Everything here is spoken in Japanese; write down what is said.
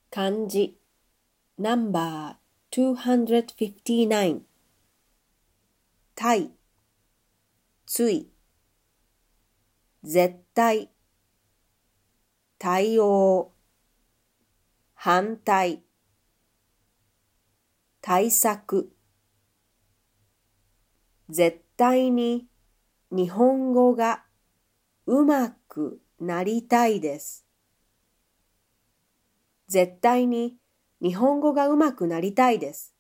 漢字ナンバー259対つい絶対対応反対対策絶対に日本語がうまくなりたいです。絶対に日本語がうまくなりたいです。